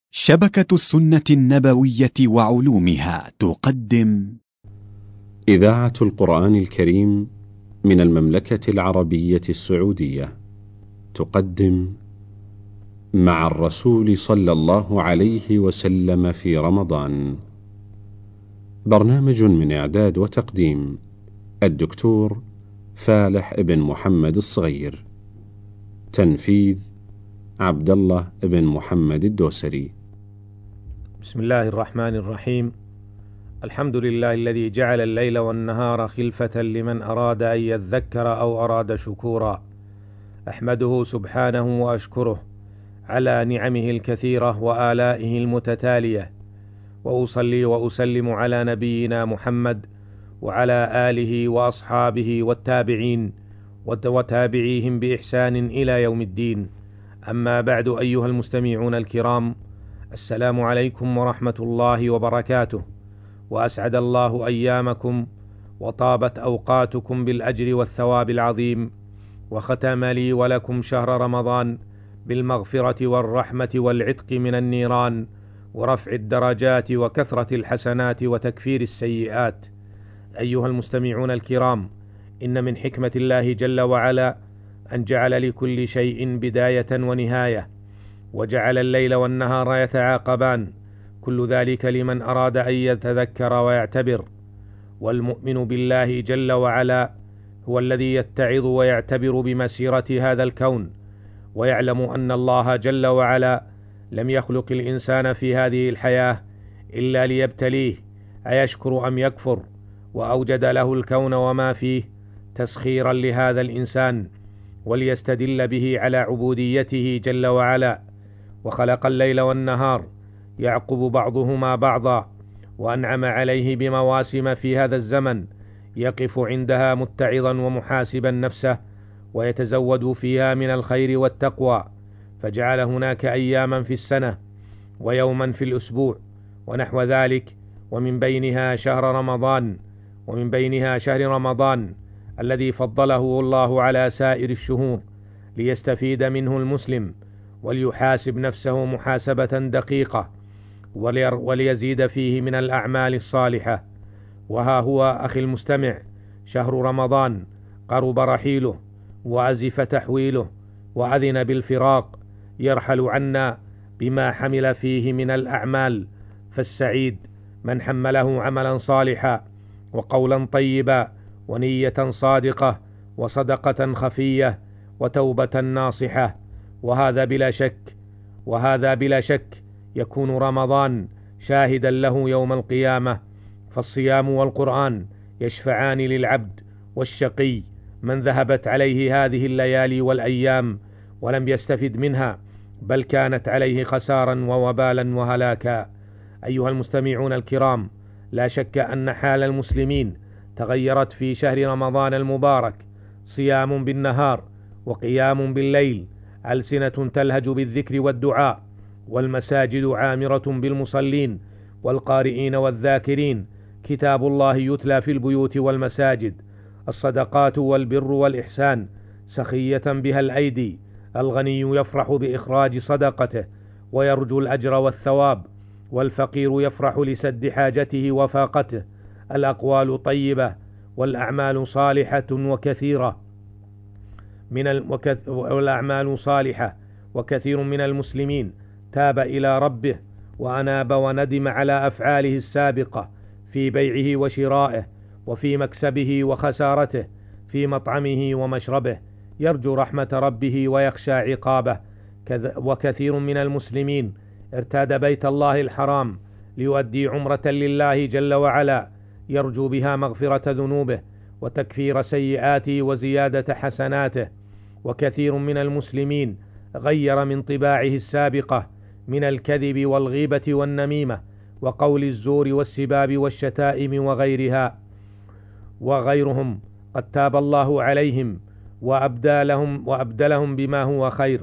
شبكة السنة النبوية وعلومها تقدم إذاعة القرآن الكريم من المملكة العربية السعودية تقدم مع الرسول صلى الله عليه وسلم في رمضان، برنامج من إعداد وتقديم الدكتور فالح بن محمد الصغير، تنفيذ عبد الله بن محمد الدوسري. بسم الله الرحمن الرحيم. الحمد لله الذي جعل الليل والنهار خلفة لمن أراد أن يذكر أو أراد شكورا. أحمده سبحانه وأشكره على نعمه الكثيرة وآلائه المتتالية، وأصلي وأسلم على نبينا محمد وعلى آله وأصحابه والتابعين وتابعيهم بإحسان إلى يوم الدين. أما بعد، أيها المستمعون الكرام، السلام عليكم ورحمة الله وبركاته، وأسعد الله أيامكم وطابت أوقاتكم بالأجر والثواب العظيم، وختم لي ولكم شهر رمضان بالمغفرة والرحمة والعتق من النيران ورفع الدرجات وكثرة الحسنات وتكفير السيئات. أيها المستمعون الكرام، إن من حكمة الله جل وعلا أن جعل لكل شيء بداية ونهاية، وجعل الليل والنهار يتعاقبان، كل ذلك لمن أراد أن يتذكر ويعتبر. والمؤمن بالله جل وعلا هو الذي يتعظ ويعتبر بمسيرة هذا الكون، ويعلم أن الله جل وعلا لم يخلق الإنسان في هذه الحياة إلا ليبتليه أيشكر أم يكفر، وأوجد له الكون وما فيه تسخيرا لهذا الإنسان وليستدل به على عبوديته جل وعلا. وخلق الليل والنهار يعقب بعضهما بعضا، وأنعم عليه بمواسم في هذا الزمن يقف عندها متعظا ومحاسبا نفسه ويتزود فيها من الخير والتقوى، فجعل هناك أياما في السنة ويوما في الأسبوع ونحو ذلك، ومن بينها شهر رمضان الذي فضله الله على سائر الشهور ليستفيد منه المسلم وليحاسب نفسه محاسبة دقيقة وليزيد فيه من الأعمال الصالحة. وها هو أخي المستمع، شهر رمضان قرب رحيله وأزف تحويله وأذن بالفراق، يرحل عنا بما حمل فيه من الأعمال، فالسعيد من حمله عملا صالحا وقولا طيبا ونية صادقة وصدقة خفية وتوبة ناصحة. وهذا بلا شك يكون رمضان شاهدا له يوم القيامة، فالصيام والقرآن يشفعان للعبد والشقي من ذهبت عليه هذه الليالي والأيام ولم يستفد منها، بل كانت عليه خسارا ووبالا وهلاكا. أيها المستمعون الكرام، لا شك أن حال المسلمين تغيرت في شهر رمضان المبارك، صيام بالنهار وقيام بالليل، ألسنة تلهج بالذكر والدعاء، والمساجد عامرة بالمصلين والقارئين والذاكرين، كتاب الله يتلى في البيوت والمساجد، الصدقات والبر والإحسان سخية بها الأيدي، الغني يفرح بإخراج صدقته ويرجو الأجر والثواب، والفقير يفرح لسد حاجته وفاقته، الأقوال طيبة والأعمال صالحة وكثير من المسلمين تاب إلى ربه وأناب وندم على أفعاله السابقة في بيعه وشرائه، وفي مكسبه وخسارته، في مطعمه ومشربه، يرجو رحمة ربه ويخشى عقابه. وكثير من المسلمين ارتاد بيت الله الحرام ليؤدي عمرة لله جل وعلا، يرجو بها مغفرة ذنوبه وتكفير سيئاته وزيادة حسناته. وكثير من المسلمين غير من طباعه السابقة من الكذب والغيبة والنميمة وقول الزور والسباب والشتائم وغيرهم، قد تاب الله عليهم وأبدلهم بما هو خير.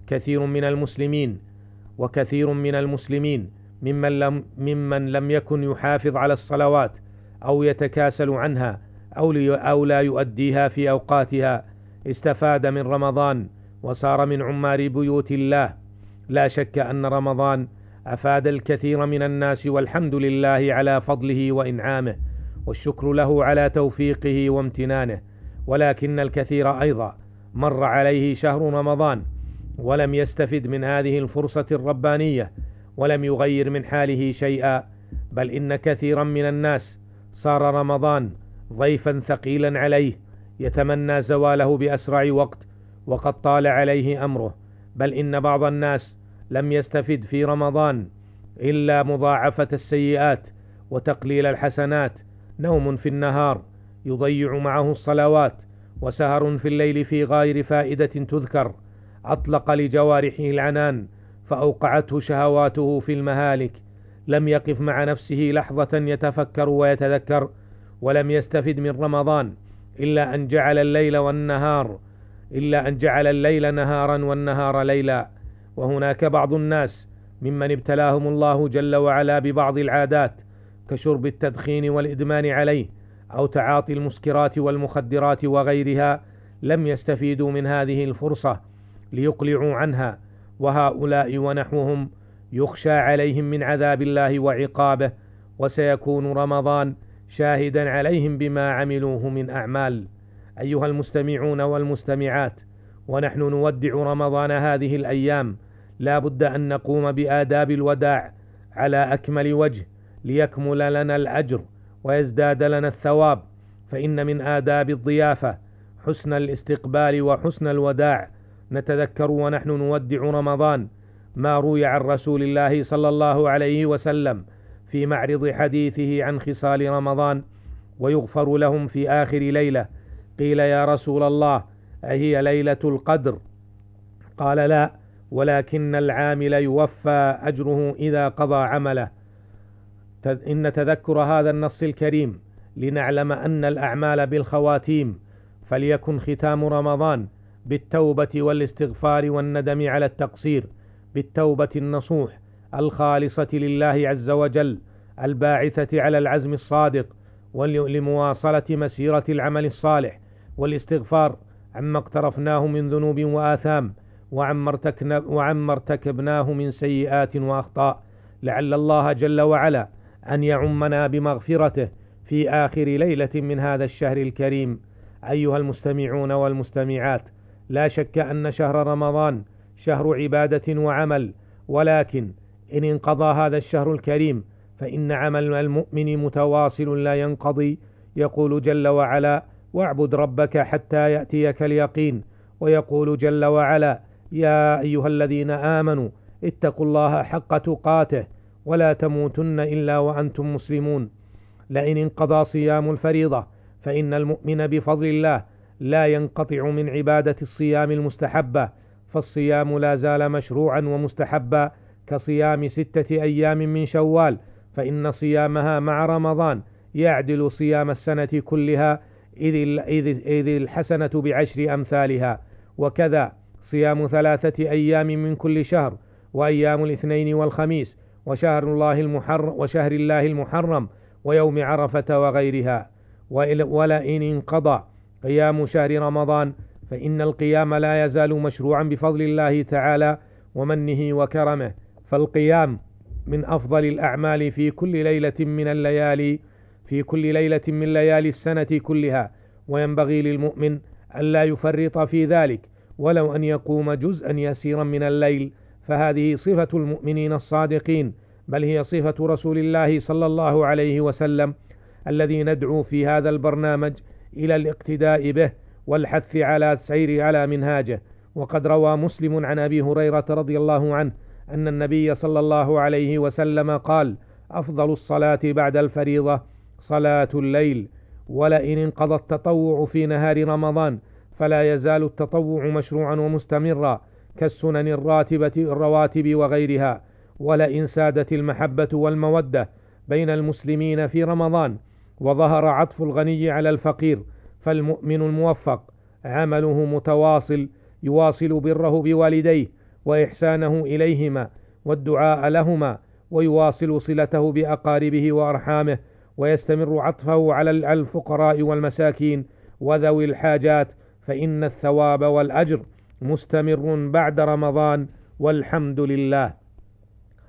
وكثير من المسلمين ممن لم يكن يحافظ على الصلوات أو يتكاسل عنها أو لا يؤديها في أوقاتها، استفاد من رمضان وصار من عمار بيوت الله. لا شك أن رمضان أفاد الكثير من الناس، والحمد لله على فضله وإنعامه، والشكر له على توفيقه وامتنانه. ولكن الكثير أيضا مر عليه شهر رمضان ولم يستفد من هذه الفرصة الربانية، ولم يغير من حاله شيئا، بل إن كثيرا من الناس صار رمضان ضيفا ثقيلا عليه، يتمنى زواله بأسرع وقت وقد طال عليه أمره. بل إن بعض الناس لم يستفد في رمضان إلا مضاعفة السيئات وتقليل الحسنات، نوم في النهار يضيع معه الصلوات، وسهر في الليل في غير فائدة تذكر، أطلق لجوارحه العنان فأوقعته شهواته في المهالك، لم يقف مع نفسه لحظة يتفكر ويتذكر، ولم يستفد من رمضان إلا أن جعل الليل نهارا والنهار ليلا. وهناك بعض الناس ممن ابتلاهم الله جل وعلا ببعض العادات كشرب التدخين والإدمان عليه، أو تعاطي المسكرات والمخدرات وغيرها، لم يستفيدوا من هذه الفرصة ليقلعوا عنها، وهؤلاء ونحوهم يخشى عليهم من عذاب الله وعقابه، وسيكون رمضان شاهدا عليهم بما عملوه من أعمال. أيها المستمعون والمستمعات، ونحن نودع رمضان هذه الأيام لا بد أن نقوم بآداب الوداع على أكمل وجه ليكمل لنا الأجر ويزداد لنا الثواب. فإن من آداب الضيافة حسن الاستقبال وحسن الوداع. نتذكر ونحن نودع رمضان ما روي عن رسول الله صلى الله عليه وسلم في معرض حديثه عن خصال رمضان: ويغفر لهم في آخر ليلة. قيل: يا رسول الله، أهي ليلة القدر؟ قال: لا، ولكن العامل يوفى أجره إذا قضى عمله. إن تذكر هذا النص الكريم لنعلم أن الأعمال بالخواتيم، فليكن ختام رمضان بالتوبة والاستغفار والندم على التقصير، بالتوبة النصوح الخالصة لله عز وجل الباعثة على العزم الصادق ولمواصلة مسيرة العمل الصالح، والاستغفار عما اقترفناه من ذنوب وآثام وعما ارتكبناه من سيئات وأخطاء، لعل الله جل وعلا أن يعمنا بمغفرته في آخر ليلة من هذا الشهر الكريم. أيها المستمعون والمستمعات، لا شك أن شهر رمضان شهر عبادة وعمل، ولكن إن انقضى هذا الشهر الكريم فإن عمل المؤمن متواصل لا ينقضي. يقول جل وعلا: واعبد ربك حتى يأتيك اليقين. ويقول جل وعلا: يا أيها الذين آمنوا اتقوا الله حق تقاته ولا تموتن إلا وأنتم مسلمون. لئن انقضى صيام الفريضة فإن المؤمن بفضل الله لا ينقطع من عبادة الصيام المستحبة، فالصيام لا زال مشروعا ومستحبا كصيام 6 أيام من شوال، فإن صيامها مع رمضان يعدل صيام السنة كلها، إذ الحسنة ب10 أمثالها. وكذا صيام 3 أيام من كل شهر، وأيام الاثنين والخميس، وشهر الله المحرم، ويوم عرفة وغيرها. ولئن انقضى قيام شهر رمضان فإن القيام لا يزال مشروعا بفضل الله تعالى ومنه وكرمه، فالقيام من أفضل الأعمال في كل ليلة من ليالي السنة كلها، وينبغي للمؤمن ألا يفرط في ذلك ولو أن يقوم جزءا يسيرا من الليل، فهذه صفة المؤمنين الصادقين، بل هي صفة رسول الله صلى الله عليه وسلم الذي ندعو في هذا البرنامج إلى الاقتداء به والحث على السير على منهاجه. وقد روى مسلم عن أبي هريرة رضي الله عنه أن النبي صلى الله عليه وسلم قال: أفضل الصلاة بعد الفريضة صلاة الليل. ولئن انقضى التطوع في نهار رمضان فلا يزال التطوع مشروعا ومستمرا كالسنن الرواتب وغيرها. ولئن سادت المحبة والمودة بين المسلمين في رمضان وظهر عطف الغني على الفقير، فالمؤمن الموفق عمله متواصل يواصل بره بوالديه وإحسانه إليهما والدعاء لهما، ويواصل صلته بأقاربه وأرحامه، ويستمر عطفه على الفقراء والمساكين وذوي الحاجات، فإن الثواب والأجر مستمر بعد رمضان، والحمد لله.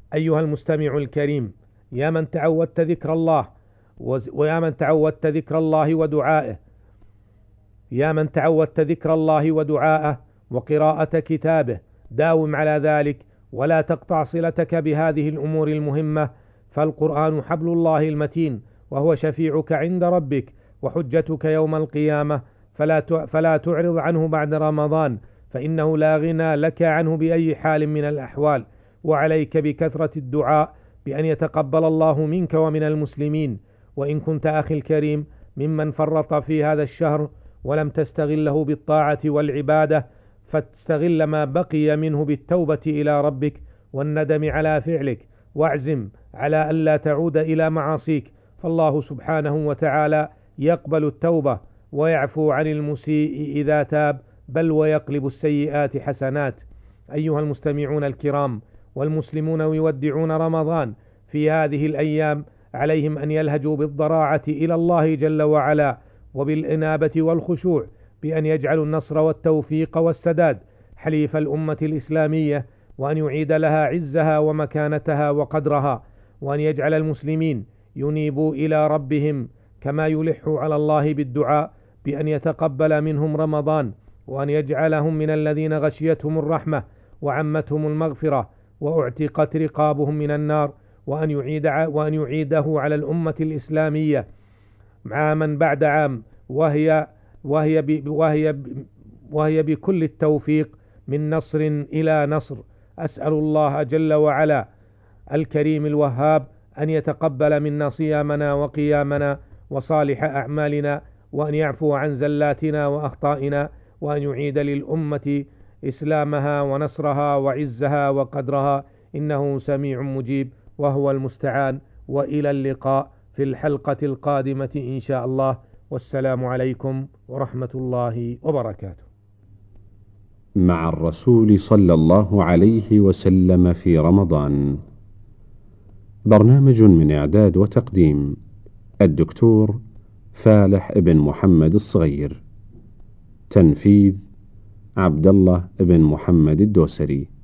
أيها المستمع الكريم، يا من تعودت ذكر الله ويا من تعودت ذكر الله ودعائه يا من تعودت ذكر الله ودعاءه وقراءة كتابه، داوم على ذلك ولا تقطع صلتك بهذه الأمور المهمة، فالقرآن حبل الله المتين، وهو شفيعك عند ربك وحجتك يوم القيامة، فلا تعرض عنه بعد رمضان، فإنه لا غنى لك عنه بأي حال من الأحوال. وعليك بكثرة الدعاء بأن يتقبل الله منك ومن المسلمين. وإن كنت أخي الكريم ممن فرط في هذا الشهر ولم تستغله بالطاعة والعبادة، فاستغل ما بقي منه بالتوبة إلى ربك والندم على فعلك، واعزم على ألا تعود إلى معاصيك، فالله سبحانه وتعالى يقبل التوبة ويعفو عن المسيء إذا تاب، بل ويقلب السيئات حسنات. أيها المستمعون الكرام، والمسلمون يودعون رمضان في هذه الأيام، عليهم أن يلهجوا بالضراعة إلى الله جل وعلا وبالإنابة والخشوع، بأن يجعلوا النصر والتوفيق والسداد حليف الأمة الإسلامية، وأن يعيد لها عزها ومكانتها وقدرها، وأن يجعل المسلمين ينيبوا إلى ربهم، كما يلحوا على الله بالدعاء بأن يتقبل منهم رمضان، وأن يجعلهم من الذين غشيتهم الرحمة وعمتهم المغفرة وأعتقت رقابهم من النار، وأن يعيده على الأمة الإسلامية عاما بعد عام، وهي بكل التوفيق من نصر إلى نصر. أسأل الله جل وعلا الكريم الوهاب أن يتقبل منا صيامنا وقيامنا وصالح أعمالنا، وأن يعفو عن زلاتنا وأخطائنا، وأن يعيد للأمة إسلامها ونصرها وعزها وقدرها، إنه سميع مجيب وهو المستعان. وإلى اللقاء في الحلقة القادمة إن شاء الله، والسلام عليكم ورحمة الله وبركاته. مع الرسول صلى الله عليه وسلم في رمضان، برنامج من إعداد وتقديم الدكتور فالح ابن محمد الصغير، تنفيذ عبد الله ابن محمد الدوسري.